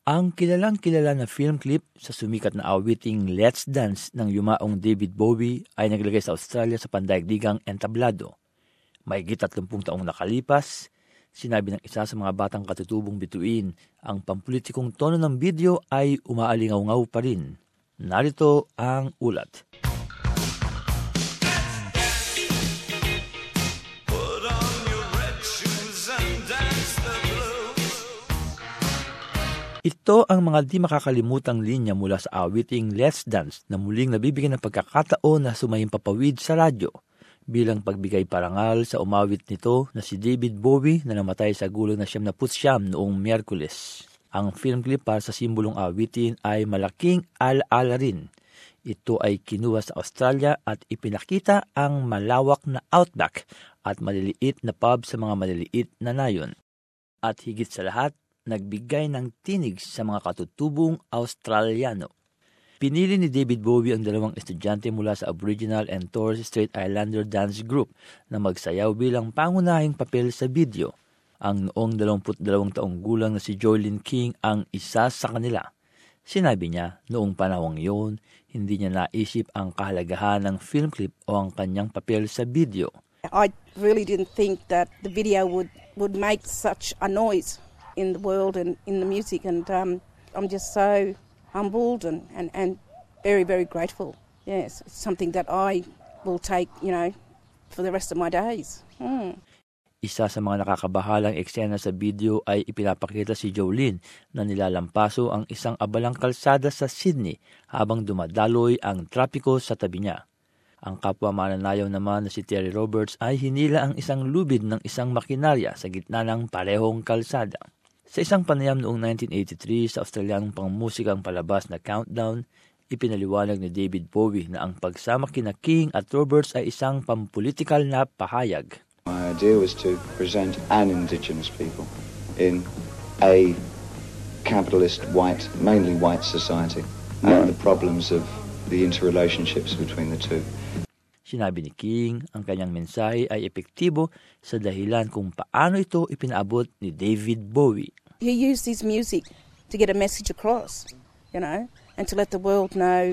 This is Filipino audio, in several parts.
Ang kilalang-kilala na film clip sa sumikat na awiting Let's Dance ng yumaong David Bowie ay naglagay sa Australia sa pandaigdigang entablado. Mahigit 30 taong nakalipas, sinabi ng isa sa mga batang katutubong bituin, ang pampulitikong tono ng video ay umaalingaw-ngaw pa rin. Narito ang ulat. Ito ang mga di makakalimutang linya mula sa awiting Let's Dance na muling nabibigyan ng pagkakataon na sumahimpapawid sa radyo bilang pagbigay parangal sa umawit nito na si David Bowie na namatay sa gulang na 79 noong Miyerkules. Ang film clip para sa simbolong awitin ay malaking alaala rin. Ito ay kinuha sa Australia at ipinakita ang malawak na outback at maliliit na pub sa mga maliliit na nayon. At higit sa lahat, nagbigay ng tinig sa mga katutubong Australiano. Pinili ni David Bowie ang 2 estudyante mula sa Aboriginal and Torres Strait Islander Dance Group na magsayaw bilang pangunahing papel sa video. Ang noong 22 taong gulang na si Jolene King ang isa sa kanila. Sinabi niya, noong panahong iyon, hindi niya naisip ang kahalagahan ng film clip o ang kanyang papel sa video. I really didn't think that the video would make such a noise in the world and in the music, and I'm just so humbled and very, very grateful. Yes, it's something that I will take, for the rest of my days. Isa sa mga nakakabahalang eksena sa video ay ipinapakita si Jolene na nilalampaso ang isang abalang kalsada sa Sydney habang dumadaloy ang trapiko sa tabi niya. Ang kapwa mananayaw naman na si Terry Roberts ay hinila ang isang lubid ng isang makinarya sa gitna ng parehong kalsada. Sa isang panayam noong 1983 sa Australianong pangmusikang palabas na Countdown, ipinaliwanag ni David Bowie na ang pagsama kina King at Roberts ay isang pampulitikal na pahayag. My idea was to present an Indigenous people in a capitalist mainly white society and the problems of the interrelationships between the two. Sinabi ni King, ang kanyang mensahe ay epektibo sa dahilan kung paano ito ipinaabot ni David Bowie. He used his music to get a message across, and to let the world know,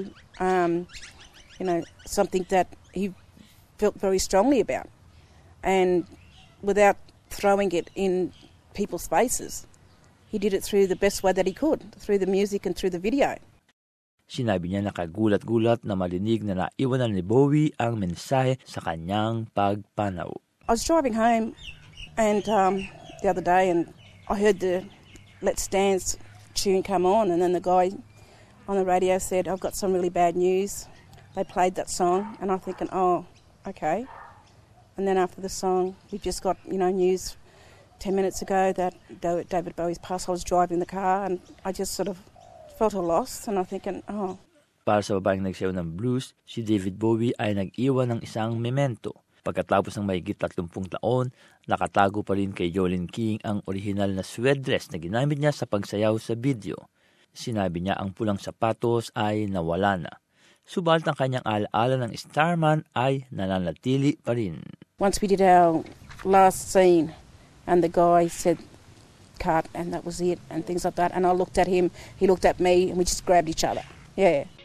something that he felt very strongly about. And without throwing it in people's faces, he did it through the best way that he could, through the music and through the video. Sinabi niya nakagulat-gulat na marinig na naiwanan ni Bowie ang mensahe sa kanyang pagpanaw. I was driving home and the other day and I heard the Let's Dance tune come on, and then the guy on the radio said, I've got some really bad news. They played that song and I'm thinking, oh, okay. And then after the song, we just got, news 10 minutes ago that David Bowie's passed. I was driving the car and I just sort of felt a loss, and I'm thinking, oh. Para sa babaeng nagsayaw ng blues, si David Bowie ay nag-iwan ng isang memento. Pagkatapos ng mahigit 30 taon, nakatago pa rin kay Jolene King ang orihinal na suede dress na ginamit niya sa pagsayaw sa video. Sinabi niya ang pulang sapatos ay nawala na. Subalit ang kanyang alaala ng Starman ay nananatili pa rin. Once we did our last scene and the guy said, cut, and that was it, and things like that. And I looked at him, he looked at me, and we just grabbed each other. Yeah.